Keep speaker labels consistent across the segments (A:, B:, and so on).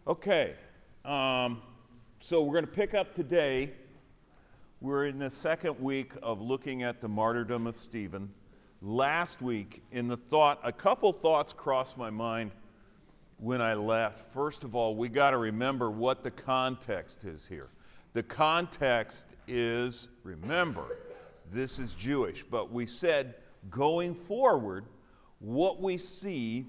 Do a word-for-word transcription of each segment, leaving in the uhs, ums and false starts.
A: Okay, um, so we're going to pick up today. We're in the second week of looking at the martyrdom of Stephen. Last week, in the thought, a couple thoughts crossed my mind when I left. First of all, we got to remember what the context is here. The context is, remember, this is Jewish, but we said going forward, what we see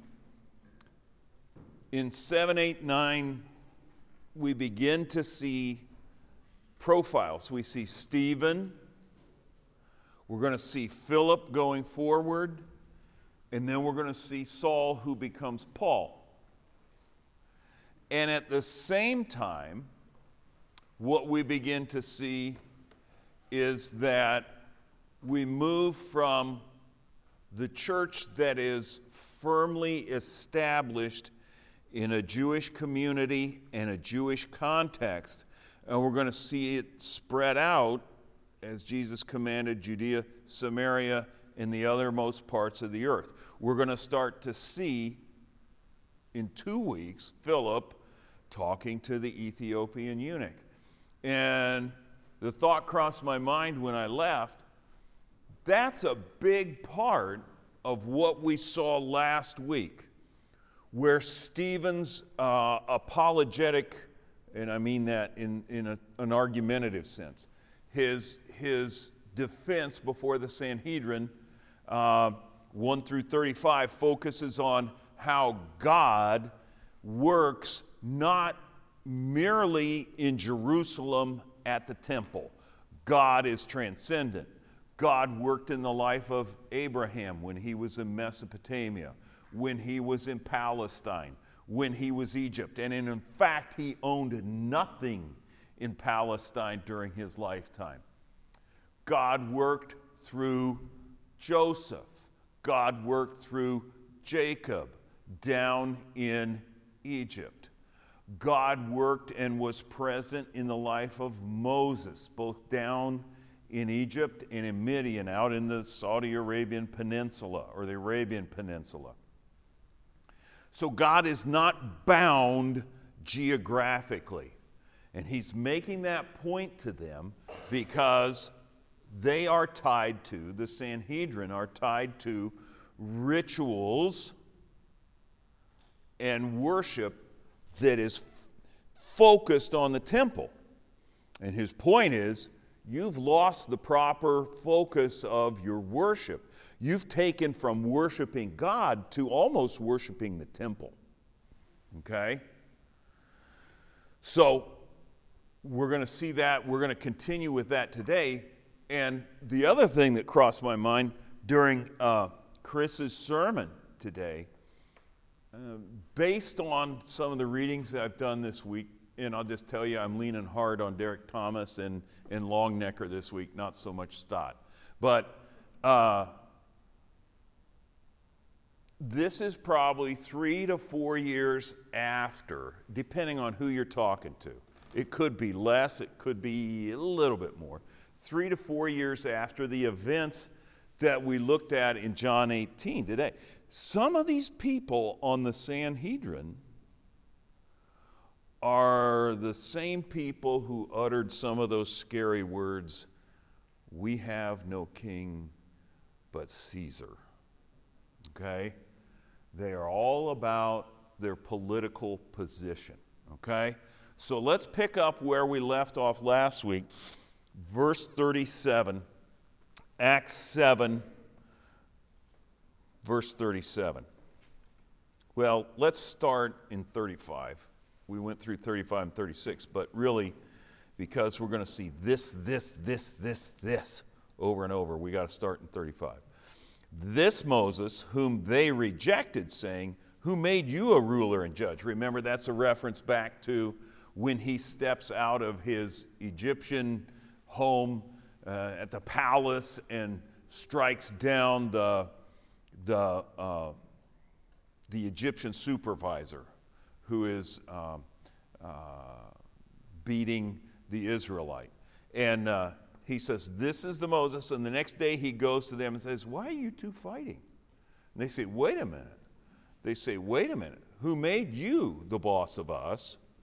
A: in seven, eight, nine, we begin to see profiles. We see Stephen. We're going to see Philip going forward. And then we're going to see Saul, who becomes Paul. And at the same time, what we begin to see is that we move from the church that is firmly established in a Jewish community and a Jewish context, and we're going to see it spread out as Jesus commanded Judea, Samaria, and the othermost parts of the earth. We're going to start to see in two weeks Philip talking to the Ethiopian eunuch. And the thought crossed my mind when I left, that's a big part of what we saw last week, where Stephen's uh, apologetic, and I mean that in, in a, an argumentative sense, his, his defense before the Sanhedrin, uh, one through thirty-five, focuses on how God works not merely in Jerusalem at the temple. God is transcendent. God worked in the life of Abraham when he was in Mesopotamia, when he was in Palestine, when he was Egypt. And in fact, he owned nothing in Palestine during his lifetime. God worked through Joseph. God worked through Jacob down in Egypt. God worked and was present in the life of Moses, both down in Egypt and in Midian, out in the Saudi Arabian Peninsula or the Arabian Peninsula. So God is not bound geographically. And he's making that point to them because they are tied to, the Sanhedrin are tied to rituals and worship that is focused on the temple. And his point is, you've lost the proper focus of your worship. You've taken from worshiping God to almost worshiping the temple. Okay? So, we're going to see that. We're going to continue with that today. And the other thing that crossed my mind during uh, Chris's sermon today, uh, based on some of the readings that I've done this week, and I'll just tell you, I'm leaning hard on Derek Thomas and, and Longnecker this week, not so much Stott. But uh, this is probably three to four years after, depending on who you're talking to. It could be less, it could be a little bit more. Three to four years after the events that we looked at in John eighteen today. Some of these people on the Sanhedrin are the same people who uttered some of those scary words, "We have no king but Caesar." Okay? They are all about their political position. Okay? So let's pick up where we left off last week. Verse thirty-seven, Acts seven, verse thirty-seven. Well, let's start in thirty-five. We went through thirty-five and thirty-six, but really, because we're going to see this, this, this, this, this over and over, we got to start in thirty-five. This Moses, whom they rejected, saying, "Who made you a ruler and judge?" Remember, that's a reference back to when he steps out of his Egyptian home uh, at the palace and strikes down the, the, uh, the Egyptian supervisor who is um, uh, beating the Israelite. And uh, he says, "This is the Moses." And the next day he goes to them and says, "Why are you two fighting?" And they say, "Wait a minute." They say, "Wait a minute. Who made you the boss of us?"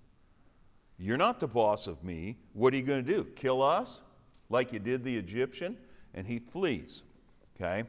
A: You're not the boss of me. What are you going to do? Kill us like you did the Egyptian? And he flees. Okay?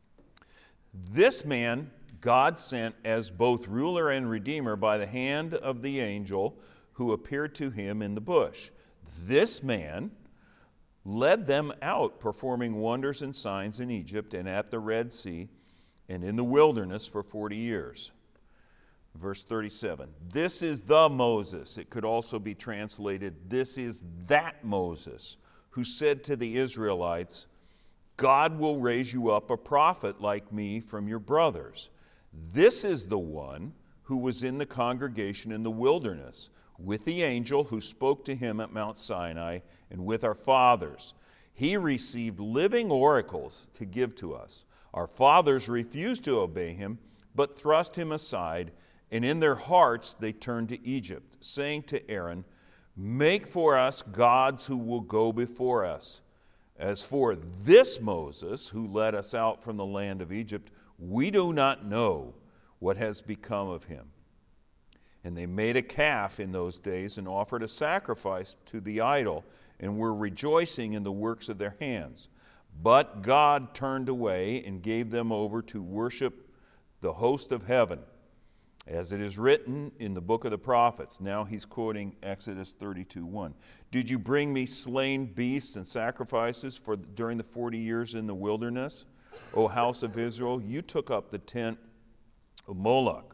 A: This man God sent as both ruler and redeemer by the hand of the angel who appeared to him in the bush. This man led them out, performing wonders and signs in Egypt and at the Red Sea and in the wilderness for forty years. Verse thirty-seven, this is the Moses. It could also be translated, this is that Moses, who said to the Israelites, God will raise you up a prophet like me from your brothers. This is the one who was in the congregation in the wilderness with the angel who spoke to him at Mount Sinai and with our fathers. He received living oracles to give to us. Our fathers refused to obey him, but thrust him aside, and in their hearts they turned to Egypt, saying to Aaron, make for us gods who will go before us. As for this Moses, who led us out from the land of Egypt, we do not know what has become of him. And they made a calf in those days and offered a sacrifice to the idol and were rejoicing in the works of their hands. But God turned away and gave them over to worship the host of heaven, as it is written in the book of the prophets. Now he's quoting Exodus thirty-two one. Did you bring me slain beasts and sacrifices for during the forty years in the wilderness? O house of Israel, you took up the tent of Moloch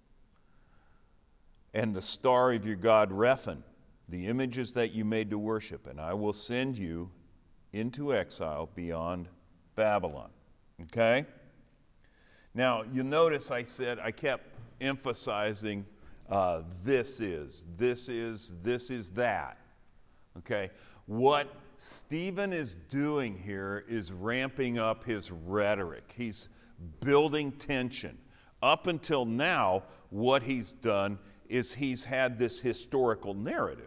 A: and the star of your god Rephan, the images that you made to worship, and I will send you into exile beyond Babylon. Okay? Now, you'll notice I said, I kept emphasizing uh, this is, this is, this is that. Okay? What Stephen is doing here is ramping up his rhetoric. He's building tension. Up until now, what he's done is he's had this historical narrative.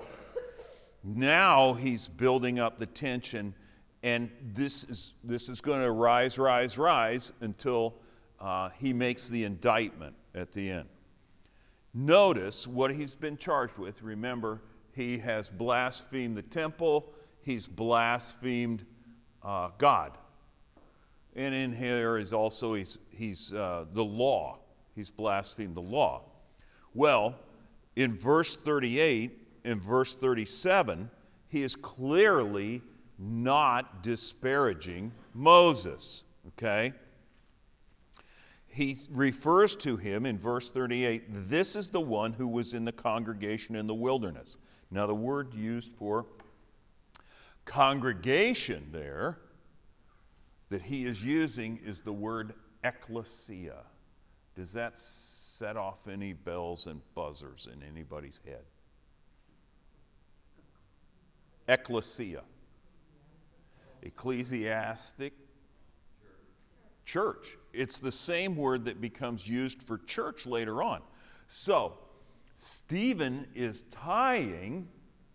A: Now he's building up the tension, and this is this is going to rise, rise, rise until uh, he makes the indictment at the end. Notice what he's been charged with. Remember, he has blasphemed the temple. He's blasphemed uh, God. And in here is also he's, he's uh, the law. He's blasphemed the law. Well, in verse thirty-eight and verse thirty-seven, he is clearly not disparaging Moses, okay? He refers to him in verse thirty-eight, this is the one who was in the congregation in the wilderness. Now, the word used for congregation there that he is using is the word ecclesia. Does that set off any bells and buzzers in anybody's head? Ecclesia. Ecclesiastic. Church. It's the same word that becomes used for church later on. So, Stephen is tying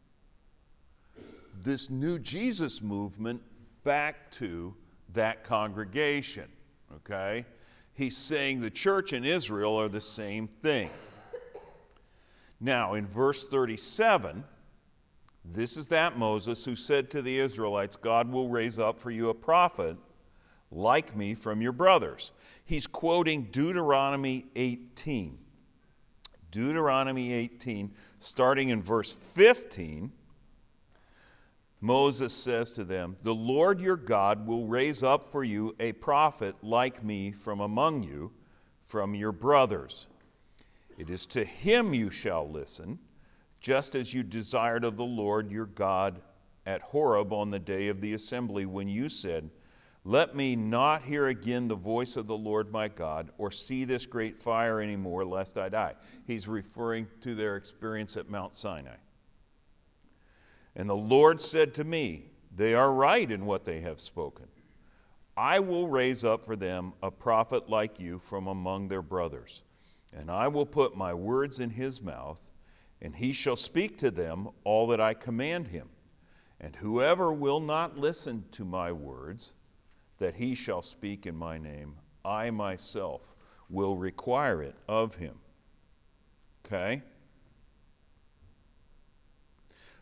A: this new Jesus movement back to that congregation, okay? He's saying the church and Israel are the same thing. Now, in verse thirty-seven, this is that Moses who said to the Israelites, God will raise up for you a prophet like me from your brothers. He's quoting Deuteronomy eighteen. Deuteronomy eighteen, starting in verse fifteen, Moses says to them, the Lord your God will raise up for you a prophet like me from among you, from your brothers. It is to him you shall listen, just as you desired of the Lord your God at Horeb on the day of the assembly, when you said, let me not hear again the voice of the Lord my God, or see this great fire anymore, lest I die. He's referring to their experience at Mount Sinai. And the Lord said to me, they are right in what they have spoken. I will raise up for them a prophet like you from among their brothers, and I will put my words in his mouth, and he shall speak to them all that I command him. And whoever will not listen to my words, that he shall speak in my name, I myself will require it of him. Okay?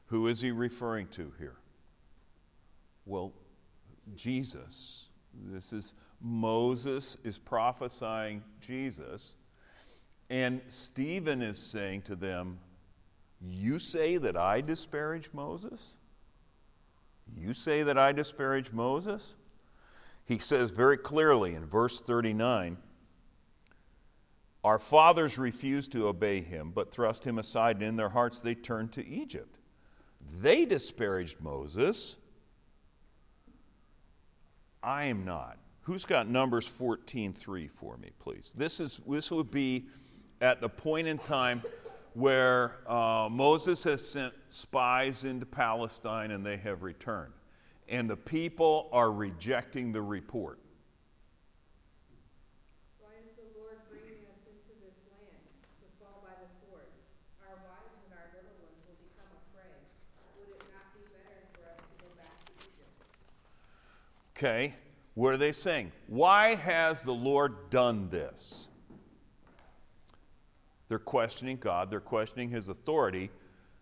A: Who is he referring to here? Well, Jesus. This is Moses is prophesying Jesus. And Stephen is saying to them, you say that I disparage Moses? You say that I disparage Moses? He says very clearly in verse thirty-nine, our fathers refused to obey him, but thrust him aside, and in their hearts they turned to Egypt. They disparaged Moses. I am not. Who's got Numbers fourteen three for me, please? This is this would be at the point in time where uh, Moses has sent spies into Palestine and they have returned. And the people are rejecting the report.
B: Why is the Lord bringing us into this land to fall by the sword? Our wives and our little ones will become a prey. Would it not be better for us to go back to Egypt?
A: Okay, what are they saying? Why has the Lord done this? They're questioning God. They're questioning his authority.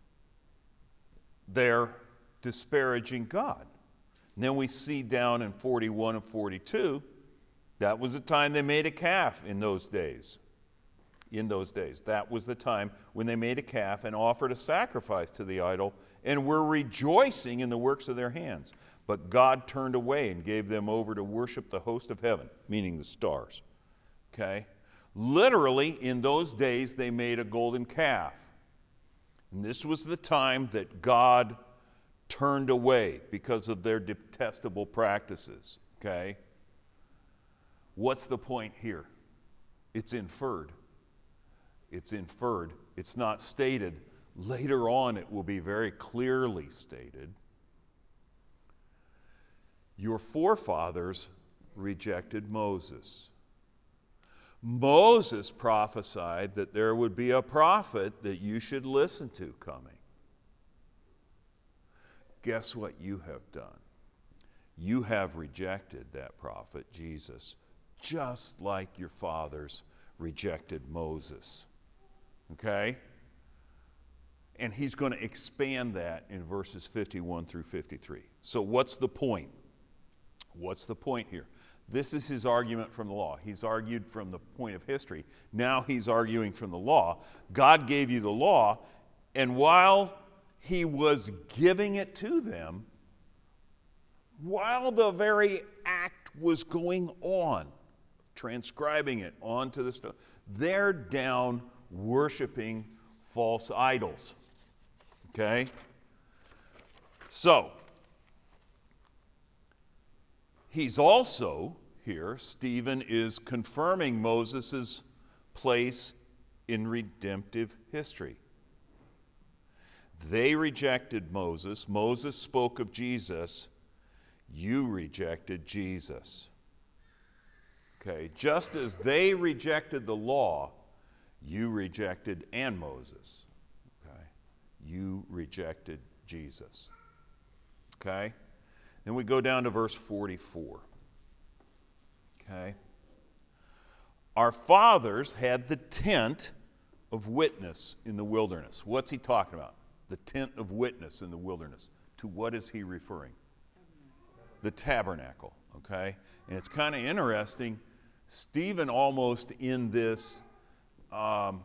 A: They're disparaging God. And then we see down in forty-one and forty-two, that was the time they made a calf in those days. In those days. That was the time when they made a calf and offered a sacrifice to the idol and were rejoicing in the works of their hands. But God turned away and gave them over to worship the host of heaven, meaning the stars. Okay? Literally, in those days, they made a golden calf. And this was the time that God turned away because of their detestable practices. Okay? What's the point here? It's inferred. It's inferred. It's not stated. Later on, it will be very clearly stated. Your forefathers rejected Moses. Moses prophesied that there would be a prophet that you should listen to coming. Guess what you have done? You have rejected that prophet, Jesus, just like your fathers rejected Moses. Okay? And he's going to expand that in verses fifty-one through fifty-three. So what's the point? What's the point here? This is his argument from the law. He's argued from the point of history. Now he's arguing from the law. God gave you the law, and while he was giving it to them, while the very act was going on, transcribing it onto the stone, they're down worshiping false idols. Okay? So, he's also here, Stephen is confirming Moses' place in redemptive history. They rejected Moses. Moses spoke of Jesus. You rejected Jesus. Okay, just as they rejected the law, you rejected and Moses. Okay, you rejected Jesus. Okay, then we go down to verse forty-four. Okay, our fathers had the tent of witness in the wilderness. What's he talking about? The tent of witness in the wilderness. To what is he referring? The tabernacle, okay? And it's kind of interesting. Stephen almost in this um,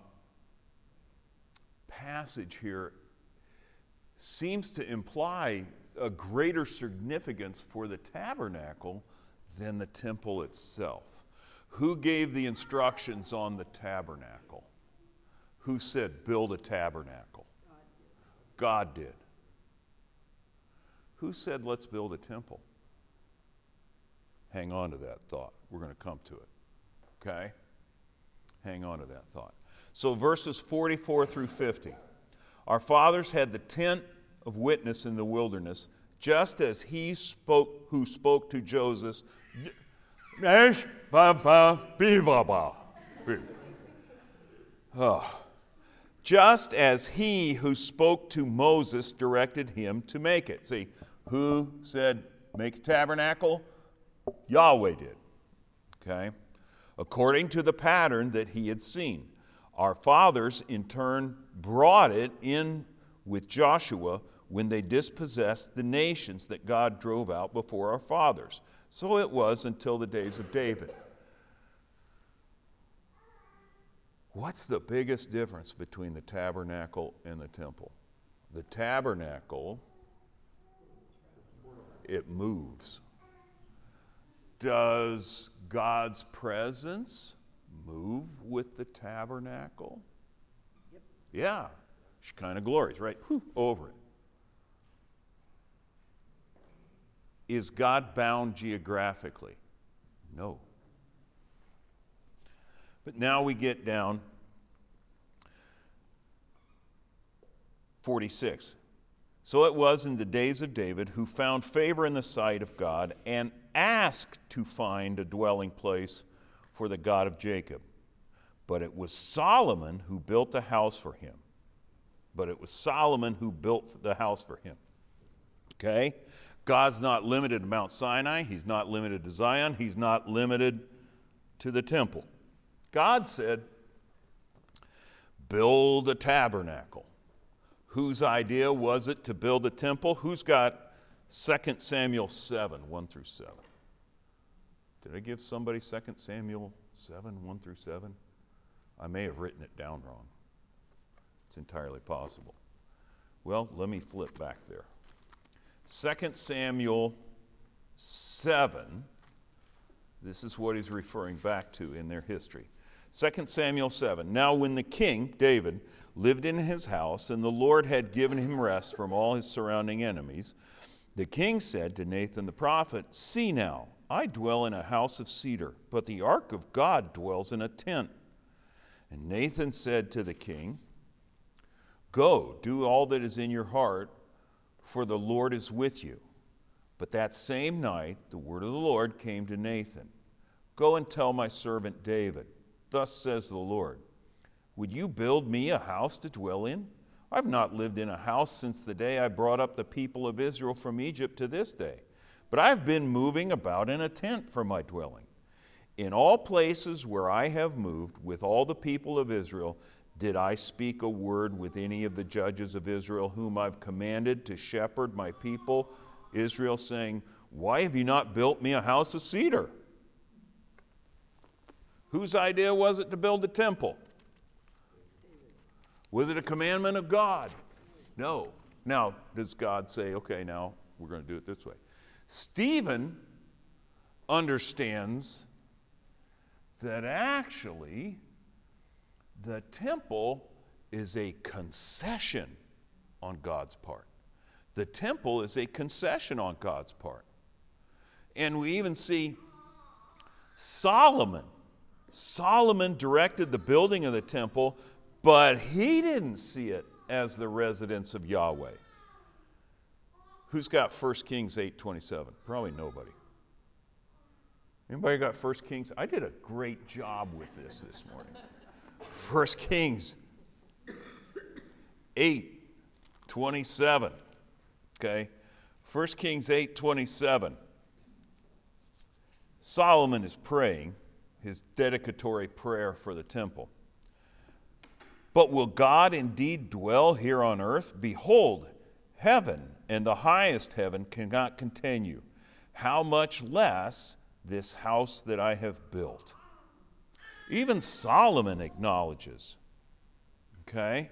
A: passage here seems to imply a greater significance for the tabernacle than the temple itself. Who gave the instructions on the tabernacle? Who said, build a tabernacle? God did. Who said, let's build a temple? Hang on to that thought. We're going to come to it. Okay? Hang on to that thought. So verses forty-four through fifty. Our fathers had the tent of witness in the wilderness, just as he spoke, who spoke to Joseph. Oh. Just as he who spoke to Moses directed him to make it. See, who said, make a tabernacle? Yahweh did. Okay? According to the pattern that he had seen. Our fathers, in turn, brought it in with Joshua when they dispossessed the nations that God drove out before our fathers. So it was until the days of David. What's the biggest difference between the tabernacle and the temple? The tabernacle, it moves. Does God's presence move with the tabernacle? Yep. Yeah. Shekinah glories, right? Whew, over it. Is God bound geographically? No. But now we get down forty-six. So it was in the days of David, who found favor in the sight of God and asked to find a dwelling place for the God of Jacob. But it was Solomon who built a house for him. But it was Solomon who built the house for him. Okay? God's not limited to Mount Sinai. He's not limited to Zion. He's not limited to the temple. God said, build a tabernacle. Whose idea was it to build a temple? Who's got Second Samuel seven, one through seven? Did I give somebody Second Samuel seven, one through seven? I may have written it down wrong. It's entirely possible. Well, let me flip back there. Second Samuel seven, this is what he's referring back to in their history. Second Samuel seven. Now when the king, David, lived in his house, and the Lord had given him rest from all his surrounding enemies, the king said to Nathan the prophet, see now, I dwell in a house of cedar, but the ark of God dwells in a tent. And Nathan said to the king, go, do all that is in your heart, for the Lord is with you. But that same night the word of the Lord came to Nathan. Go and tell my servant David, thus says the Lord, would you build me a house to dwell in? I've not lived in a house since the day I brought up the people of Israel from Egypt to this day, but I've been moving about in a tent for my dwelling. In all places where I have moved with all the people of Israel, did I speak a word with any of the judges of Israel whom I've commanded to shepherd my people, Israel, saying, why have you not built me a house of cedar? Whose idea was it to build the temple? Was it a commandment of God? No. Now, does God say, okay, now we're going to do it this way? Stephen understands that actually the temple is a concession on God's part. The temple is a concession on God's part. And we even see Solomon. Solomon directed the building of the temple, but he didn't see it as the residence of Yahweh. Who's got First Kings eight twenty-seven? Probably nobody. Anybody got First Kings? I did a great job with this this morning. First Kings eight twenty-seven. Okay? First Kings eight twenty-seven. Solomon is praying his dedicatory prayer for the temple. But will God indeed dwell here on earth? Behold, heaven and the highest heaven cannot contain you. How much less this house that I have built? Even Solomon acknowledges. Okay?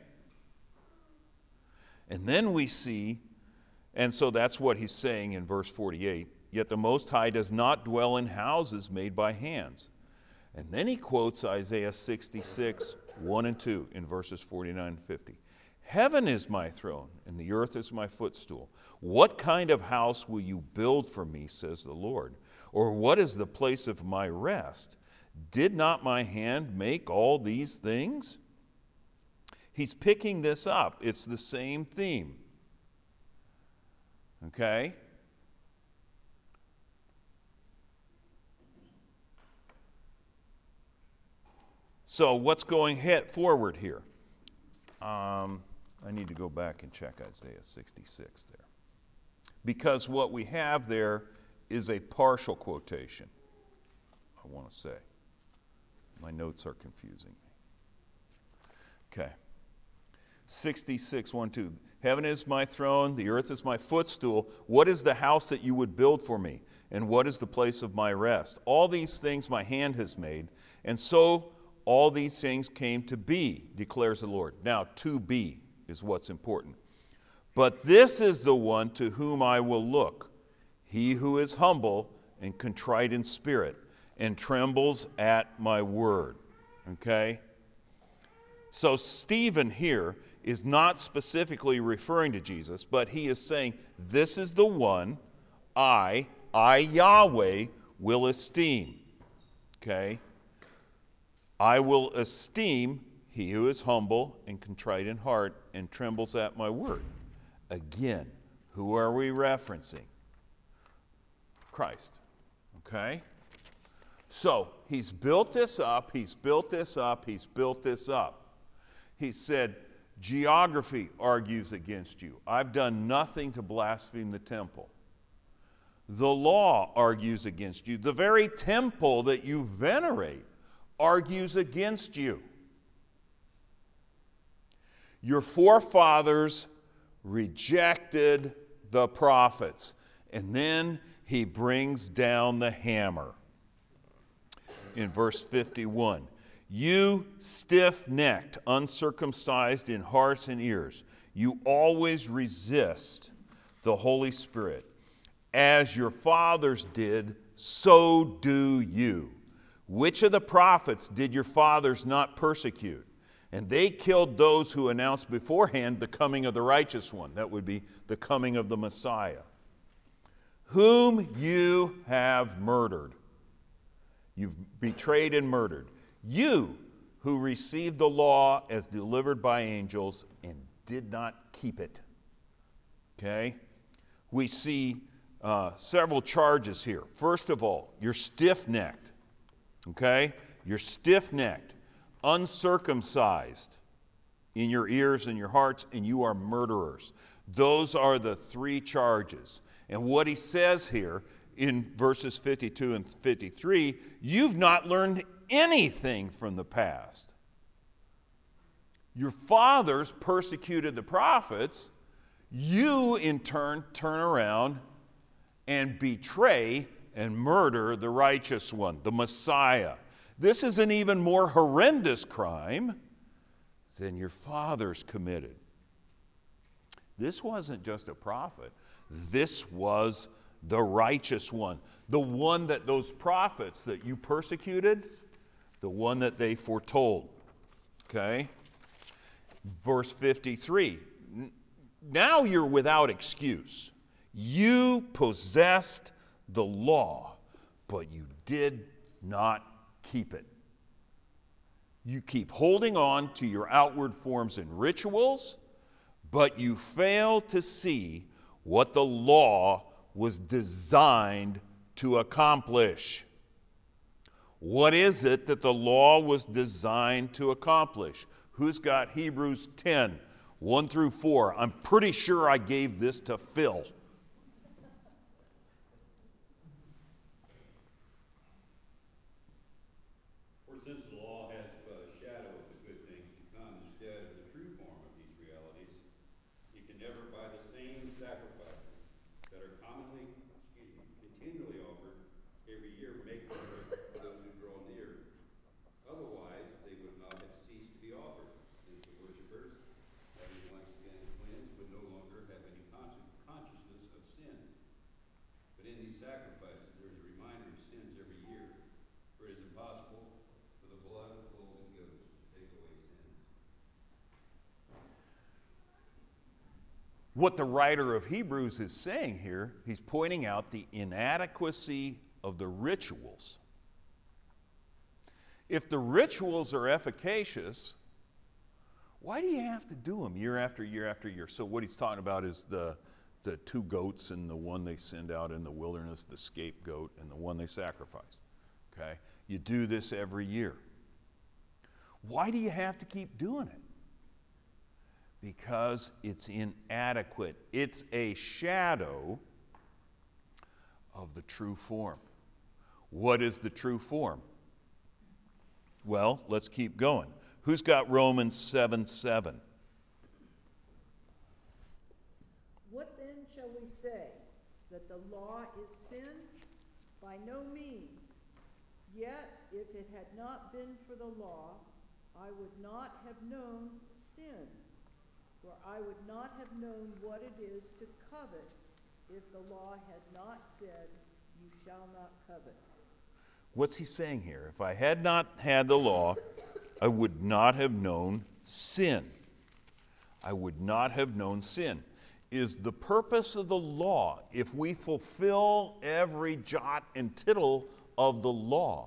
A: And then we see, and so that's what he's saying in verse forty-eight, yet the Most High does not dwell in houses made by hands. And then he quotes Isaiah sixty-six, one and two in verses forty-nine and fifty. Heaven is my throne, and the earth is my footstool. What kind of house will you build for me, says the Lord? Or what is the place of my rest? Did not my hand make all these things? He's picking this up. It's the same theme. Okay? So what's going head forward here? Um, I need to go back and check Isaiah sixty-six there. Because what we have there is a partial quotation, I want to say. My notes are confusing me. Okay. sixty-six, one, two. Heaven is my throne, the earth is my footstool. What is the house that you would build for me? And what is the place of my rest? All these things my hand has made, and so all these things came to be, declares the Lord. Now, to be is what's important. But this is the one to whom I will look, he who is humble and contrite in spirit, and trembles at my word. Okay? So Stephen here is not specifically referring to Jesus, but he is saying, this is the one I, I Yahweh, will esteem. Okay? I will esteem he who is humble and contrite in heart and trembles at my word. Again, who are we referencing? Christ. Okay? So, he's built this up, he's built this up, he's built this up. He said, geography argues against you. I've done nothing to blaspheme the temple. The law argues against you. The very temple that you venerate argues against you. Your forefathers rejected the prophets. And then he brings down the hammer. In verse fifty-one, you stiff-necked, uncircumcised in hearts and ears, you always resist the Holy Spirit. As your fathers did, so do you. Which of the prophets did your fathers not persecute? And they killed those who announced beforehand the coming of the righteous one. That would be the coming of the Messiah. Whom you have murdered. You've betrayed and murdered. You who received the law as delivered by angels and did not keep it. Okay? We see uh, several charges here. First of all, you're stiff-necked. Okay? You're stiff-necked, uncircumcised in your ears and your hearts, and you are murderers. Those are the three charges. And what he says here in verses fifty-two and fifty-three, you've not learned anything from the past. Your fathers persecuted the prophets. You, in turn, turn around and betray and murder the righteous one, the Messiah. This is an even more horrendous crime than your fathers committed. This wasn't just a prophet. This was the righteous one. The one that those prophets that you persecuted, the one that they foretold. Okay? Verse fifty-three. Now you're without excuse. You possessed the law, but you did not keep it. You keep holding on to your outward forms and rituals, but you fail to see what the law was designed to accomplish. What is it that the law was designed to accomplish? Who's got Hebrews ten, one through four? I'm pretty sure I gave this to Phil.
C: For since the law has but a shadow of the good things to come instead of the true form of these realities, it can never by the same sacrifices that are commonly, excuse me, continually offered every year make room for those who draw near. Otherwise, they would not have ceased to be offered, since the worshipers, having once been cleansed, would no longer have any consci- consciousness of sin. But in these sacrifices there is a reminder of sins every year, for it is impossible for the blood of bulls and goats to take away sins.
A: What the writer of Hebrews is saying here, he's pointing out the inadequacy of the rituals. If the rituals are efficacious, why do you have to do them year after year after year? So what he's talking about is the, the two goats and the one they send out in the wilderness, the scapegoat, and the one they sacrifice. Okay? You do this every year. Why do you have to keep doing it? Because it's inadequate. It's a shadow of the true form. What is the true form? Well, let's keep going. Who's got Romans seven seven?
D: then shall we say? That the law is sin? By no means. Yet, if it had not been for the law, I would not have known sin, for I would not have known what it is to covet if the law had not said, you shall not covet.
A: What's he saying here? If I had not had the law, I would not have known sin. I would not have known sin. Is the purpose of the law, if we fulfill every jot and tittle of the law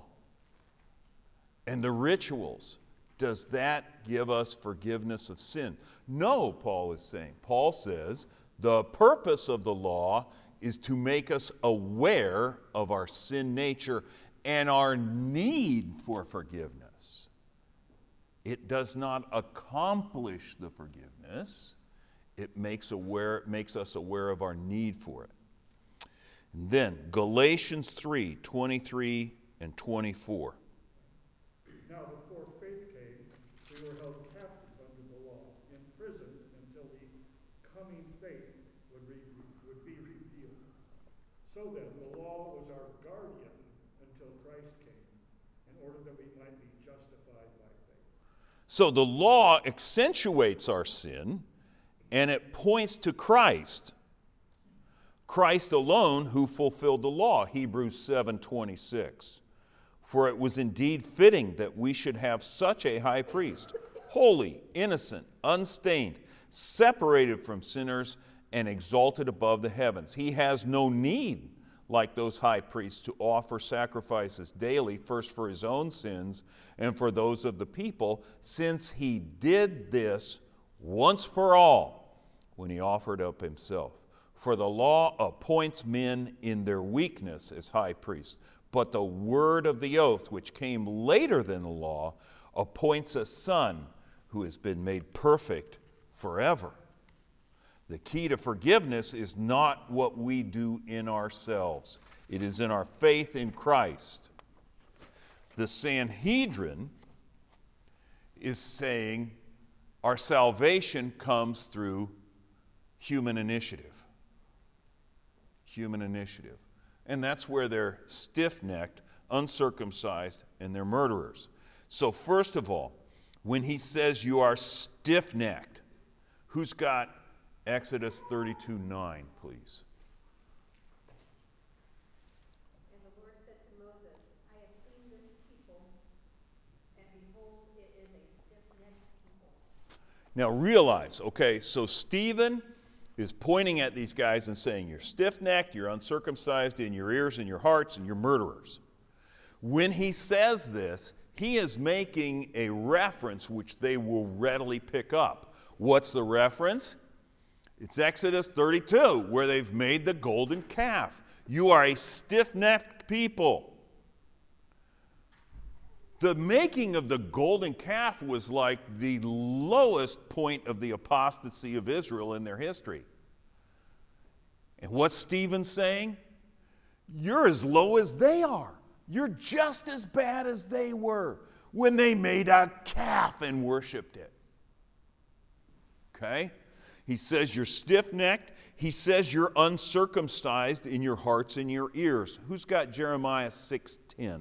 A: and the rituals, does that give us forgiveness of sin? No, Paul is saying. Paul says the purpose of the law is to make us aware of our sin nature and our need for forgiveness. It does not accomplish the forgiveness. It makes aware, makes us aware of our need for it. And then Galatians three, twenty-three and twenty-four.
E: Now before faith came, we were held captive under the law, imprisoned until the coming faith would, re- would be revealed. So then, the law was our guardian until Christ came, in order that we might be justified by faith.
A: So the law accentuates our sin, and it points to Christ. Christ alone who fulfilled the law, Hebrews seven twenty-six. For it was indeed fitting that we should have such a high priest, holy, innocent, unstained, separated from sinners, and exalted above the heavens. He has no need, like those high priests, to offer sacrifices daily, first for his own sins and for those of the people, since he did this once for all when he offered up himself. For the law appoints men in their weakness as high priests, but the word of the oath, which came later than the law, appoints a son who has been made perfect forever. The key to forgiveness is not what we do in ourselves. It is in our faith in Christ. The Sanhedrin is saying our salvation comes through human initiative. Human initiative. And that's where they're stiff-necked, uncircumcised, and they're murderers. So first of all, when he says you are stiff-necked, who's got Exodus thirty-two nine, please?
B: And the Lord said to Moses, I have seen this people, and behold, it is a stiff-necked people.
A: Now realize, okay, so Stephen is pointing at these guys and saying, you're stiff-necked, you're uncircumcised in your ears and your hearts, and you're murderers. When he says this, he is making a reference which they will readily pick up. What's the reference? It's Exodus thirty-two, where they've made the golden calf. You are a stiff-necked people. The making of the golden calf was like the lowest point of the apostasy of Israel in their history. And what's Stephen saying? You're as low as they are. You're just as bad as they were when they made a calf and worshiped it. Okay? He says you're stiff-necked. He says you're uncircumcised in your hearts and your ears. Who's got Jeremiah six ten?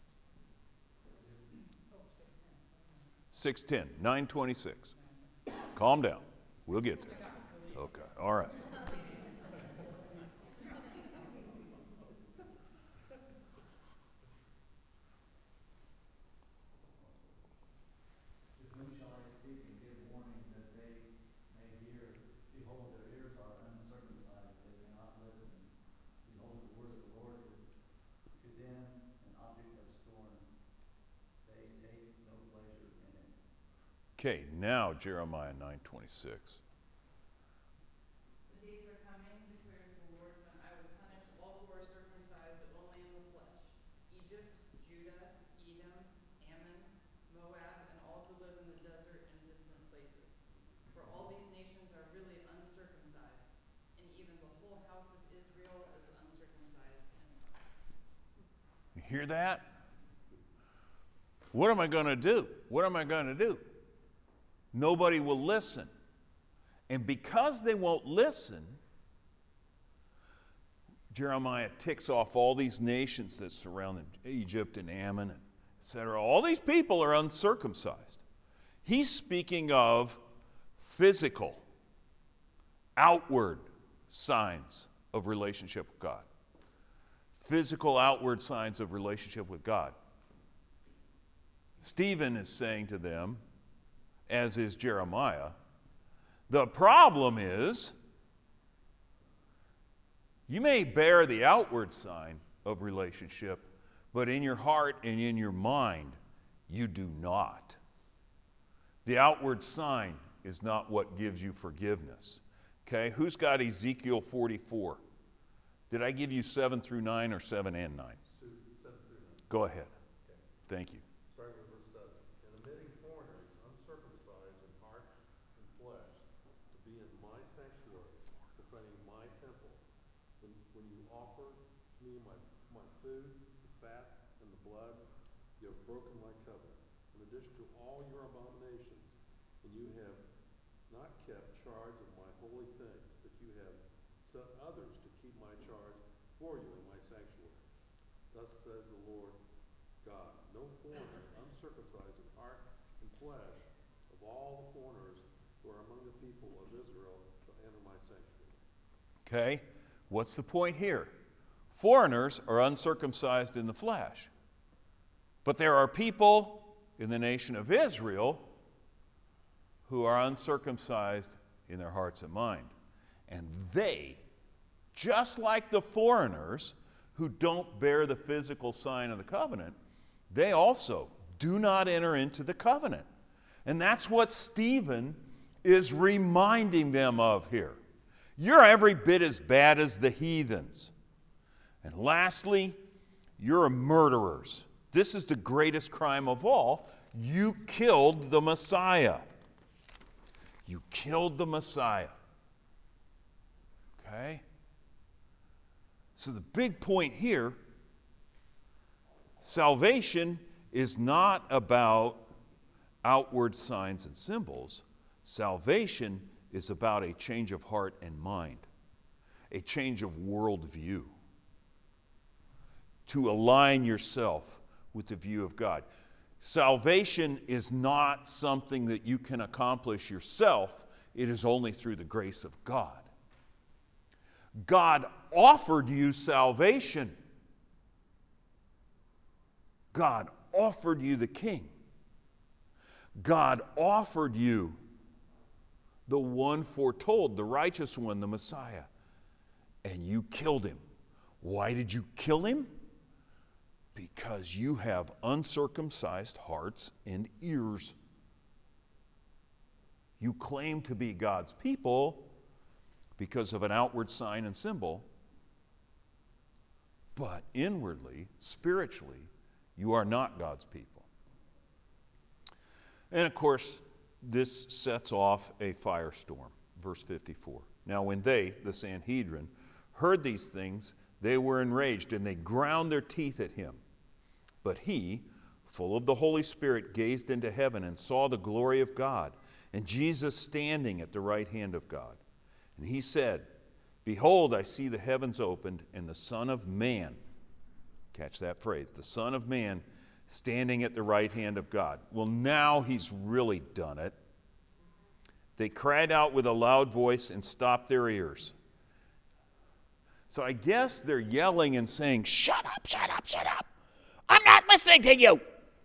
A: six ten, nine twenty-six. Calm down. We'll get there. Okay, all right. Okay, now Jeremiah nine twenty-six.
F: The days are coming, declares the Lord, when I will punish all who are circumcised only in the flesh, Egypt, Judah, Edom, Ammon, Moab, and all who live in the desert and distant places. For all these nations are really uncircumcised, and even the whole house of Israel is uncircumcised in heart.
A: You hear that? What am I going to do? What am I going to do? Nobody will listen. And because they won't listen, Jeremiah ticks off all these nations that surround them, Egypt and Ammon, et cetera. All these people are uncircumcised. He's speaking of physical, outward signs of relationship with God. Physical, outward signs of relationship with God. Stephen is saying to them, as is Jeremiah, the problem is you may bear the outward sign of relationship, but in your heart and in your mind, you do not. The outward sign is not what gives you forgiveness. Okay, who's got Ezekiel forty-four? Did I give you seven through nine or seven and nine?
G: seven through nine.
A: Go ahead.
G: Okay.
A: Thank you.
G: Starting with verse seven. And admitting foreigners uncircumcised in heart and flesh to be in my sanctuary, profaning my temple, when, when you offer me my, my food, the fat, and the blood, you have broken my covenant, in addition to all your abominations, and you have not kept charge of my holy things, but you have set others to keep my charge for you in my sanctuary. Thus says the Lord God, no foreigner uncircumcised in heart and flesh of all the foreigners who are among the people of Israel shall enter my sanctuary.
A: Okay, what's the point here? Foreigners are uncircumcised in the flesh. But there are people in the nation of Israel who are uncircumcised in their hearts and mind. And they, just like the foreigners who don't bear the physical sign of the covenant, they also do not enter into the covenant. And that's what Stephen is reminding them of here. You're every bit as bad as the heathens. And lastly, you're murderers. This is the greatest crime of all. You killed the Messiah. You killed the Messiah. Okay? So the big point here, salvation is not about outward signs and symbols. Salvation is about a change of heart and mind, a change of worldview, to align yourself with the view of God. Salvation is not something that you can accomplish yourself. It is only through the grace of God. God offered you salvation. God offered you the King. God offered you the one foretold, the righteous one, the Messiah. And you killed him. Why did you kill him? Because you have uncircumcised hearts and ears. You claim to be God's people because of an outward sign and symbol, but inwardly, spiritually, you are not God's people. And of course, this sets off a firestorm. Verse fifty-four. Now when they, the Sanhedrin, heard these things, they were enraged, and they ground their teeth at him. But he, full of the Holy Spirit, gazed into heaven and saw the glory of God, and Jesus standing at the right hand of God. And he said, Behold, I see the heavens opened, and the Son of Man, catch that phrase, the Son of Man standing at the right hand of God. Well, now he's really done it. They cried out with a loud voice and stopped their ears. So I guess they're yelling and saying, Shut up, shut up, shut up. I'm not listening to you.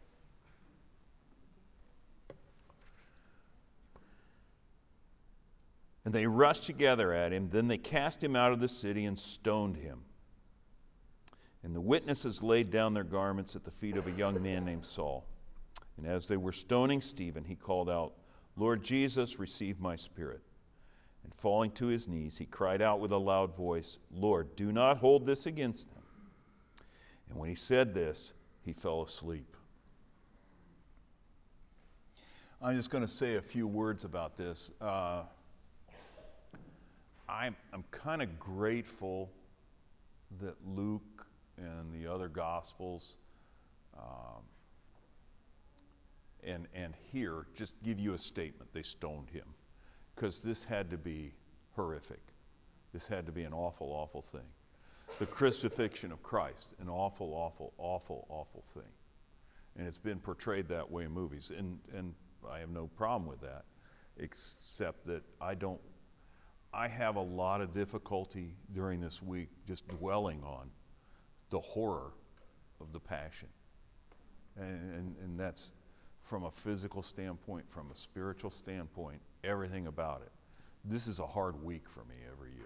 A: And they rushed together at him. Then they cast him out of the city and stoned him. And the witnesses laid down their garments at the feet of a young man named Saul. And as they were stoning Stephen, he called out, Lord Jesus, receive my spirit. And falling to his knees, he cried out with a loud voice, Lord, do not hold this against them. And when he said this, he fell asleep. I'm just going to say a few words about this. Uh, I'm, I'm kind of grateful that Luke and the other Gospels um, and, and here just give you a statement. They stoned him. Because this had to be horrific. This had to be an awful, awful thing. the crucifixion of Christ, an awful, awful, awful, awful thing. And it's been portrayed that way in movies. And, and I have no problem with that, except that I don't, I have a lot of difficulty during this week just dwelling on the horror of the passion. And, and, and that's from a physical standpoint, from a spiritual standpoint, everything about it. This is a hard week for me every year.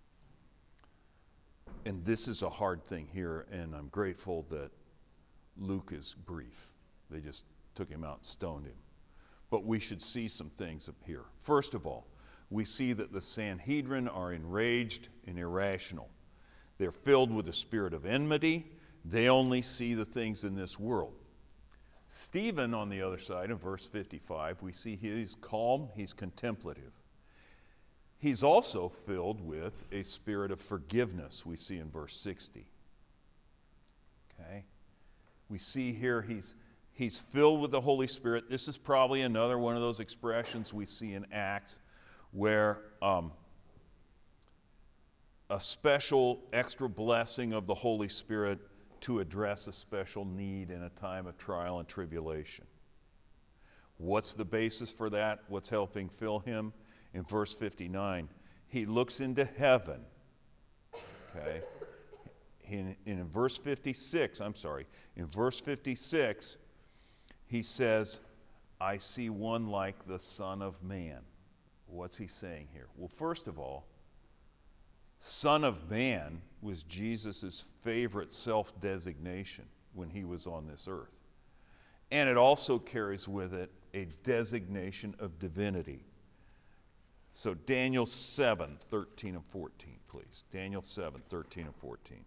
A: And this is a hard thing here, and I'm grateful that Luke is brief. They just took him out and stoned him. But we should see some things up here. First of all, we see that the Sanhedrin are enraged and irrational. They're filled with a spirit of enmity. They only see the things in this world. Stephen, on the other side, in verse fifty-five, we see he's calm, he's contemplative. He's also filled with a spirit of forgiveness, we see in verse sixty. Okay? We see here he's, he's filled with the Holy Spirit. This is probably another one of those expressions we see in Acts where um, a special extra blessing of the Holy Spirit to address a special need in a time of trial and tribulation. What's the basis for that? What's helping fill him? In verse fifty-nine, he looks into heaven. Okay? In, in verse fifty-six, I'm sorry, in verse fifty-six, he says, I see one like the Son of Man. What's he saying here? Well, first of all, Son of Man was Jesus' favorite self-designation when he was on this earth. And it also carries with it a designation of divinity. So Daniel seven, thirteen and fourteen, please. Daniel seven, thirteen and fourteen.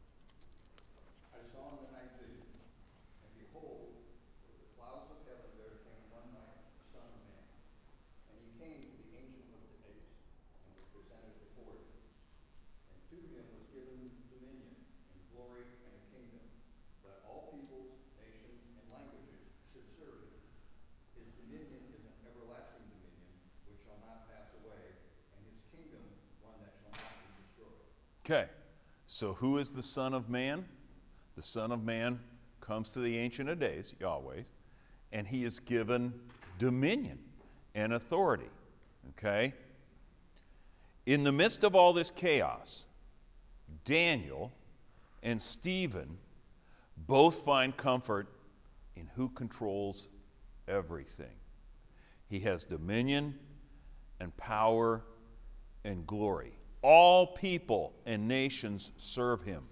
H: I saw in the night vision, and behold, with the clouds of heaven there came one like the Son of Man. And he came to the Ancient of the Days, and was presented before him. And to him was given dominion, and glory, and a kingdom, that all peoples, nations, and languages should serve him. His dominion is an everlasting dominion, which shall not pass away, and his kingdom one that shall not be destroyed.
A: Okay, so who is the Son of Man? The Son of Man comes to the Ancient of Days, Yahweh, and he is given dominion and authority. Okay? In the midst of all this chaos, Daniel and Stephen both find comfort in who controls everything. He has dominion and power and glory. All people and nations serve him.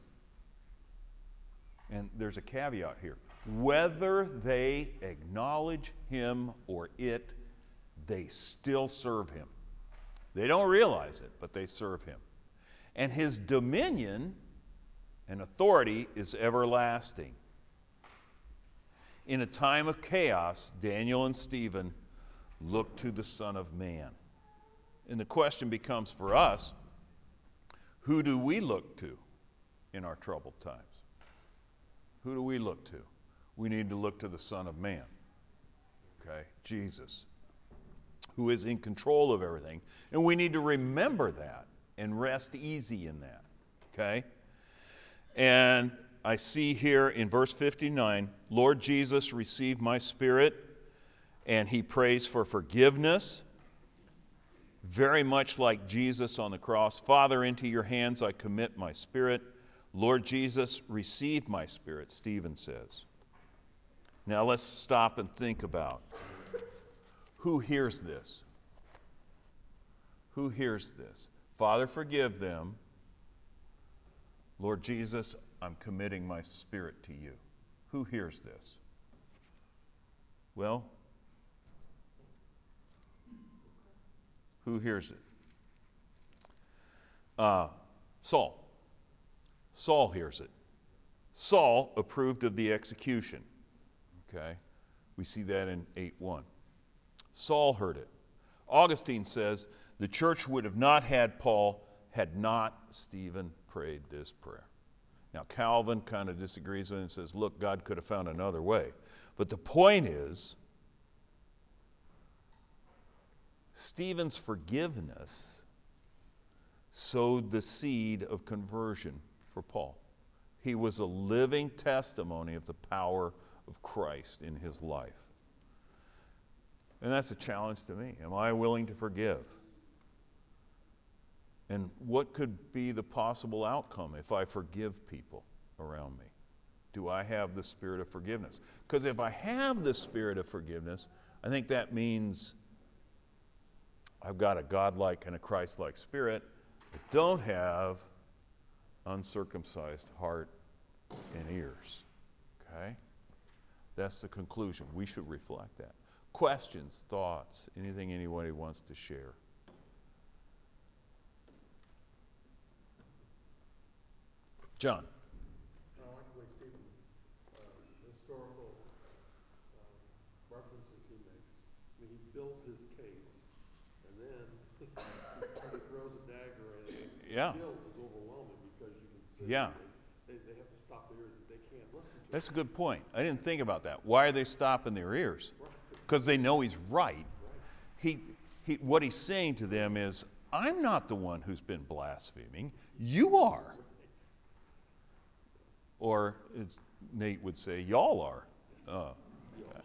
A: And there's a caveat here. Whether they acknowledge him or it, they still serve him. They don't realize it, but they serve him. And his dominion and authority is everlasting. In a time of chaos, Daniel and Stephen look to the Son of Man. And the question becomes for us, who do we look to in our troubled times? Who do we look to? We need to look to the Son of Man, okay, Jesus, who is in control of everything. And we need to remember that and rest easy in that, okay? And I see here in verse fifty-nine, Lord Jesus, receive my spirit, and he prays for forgiveness, very much like Jesus on the cross. Father, into your hands I commit my spirit. Lord Jesus, receive my spirit, Stephen says. Now let's stop and think about who hears this. Who hears this? Father, forgive them. Lord Jesus, I'm committing my spirit to you. Who hears this? Well, who hears it? Uh, Saul. Saul hears it. Saul approved of the execution. Okay? We see that in eight one. Saul heard it. Augustine says the church would have not had Paul had not Stephen prayed this prayer. Now, Calvin kind of disagrees with him and says, look, God could have found another way. But the point is, Stephen's forgiveness sowed the seed of conversion for Paul. He was a living testimony of the power of Christ in his life. And that's a challenge to me. Am I willing to forgive? And what could be the possible outcome if I forgive people around me? Do I have the spirit of forgiveness? Because if I have the spirit of forgiveness, I think that means I've got a godlike and a Christ-like spirit, but don't have uncircumcised heart and ears. Okay? That's the conclusion. We should reflect that. Questions, thoughts, anything anybody wants to share? John.
G: I like the way Stephen, uh, historical uh, references he makes. I mean, he builds his case, and then he throws a dagger at it.
A: Yeah.
G: The guilt is overwhelming because you can see
A: Yeah.
G: they, they, they have to stop their ears. They can't listen to
A: That's
G: it.
A: a good point. I didn't think about that. Why are they stopping their ears?
G: Right.
A: Because they know he's right.
G: Right.
A: He, he, what he's saying to them is, I'm not the one who's been blaspheming. You are. Or, as Nate would say, y'all are. Uh, okay.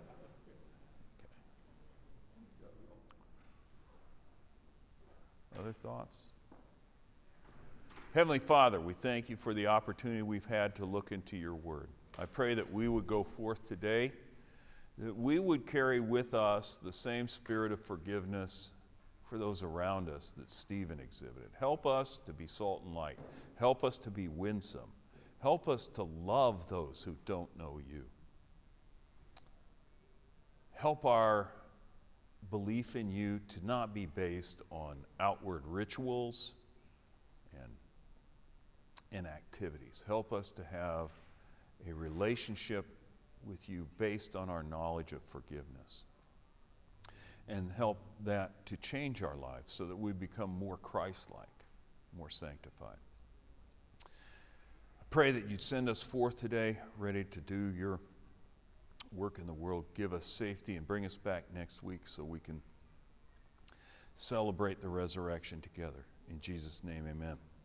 A: Other thoughts? Heavenly Father, we thank you for the opportunity we've had to look into your word. I pray that we would go forth today, that we would carry with us the same spirit of forgiveness for those around us that Stephen exhibited. Help us to be salt and light. Help us to be winsome. Help us to love those who don't know you. Help our belief in you to not be based on outward rituals and, and activities. Help us to have a relationship with you based on our knowledge of forgiveness. And help that to change our lives so that we become more Christ-like, more sanctified. I pray that you'd send us forth today ready to do your work in the world. Give us safety and bring us back next week so we can celebrate the resurrection together. In Jesus' name, amen.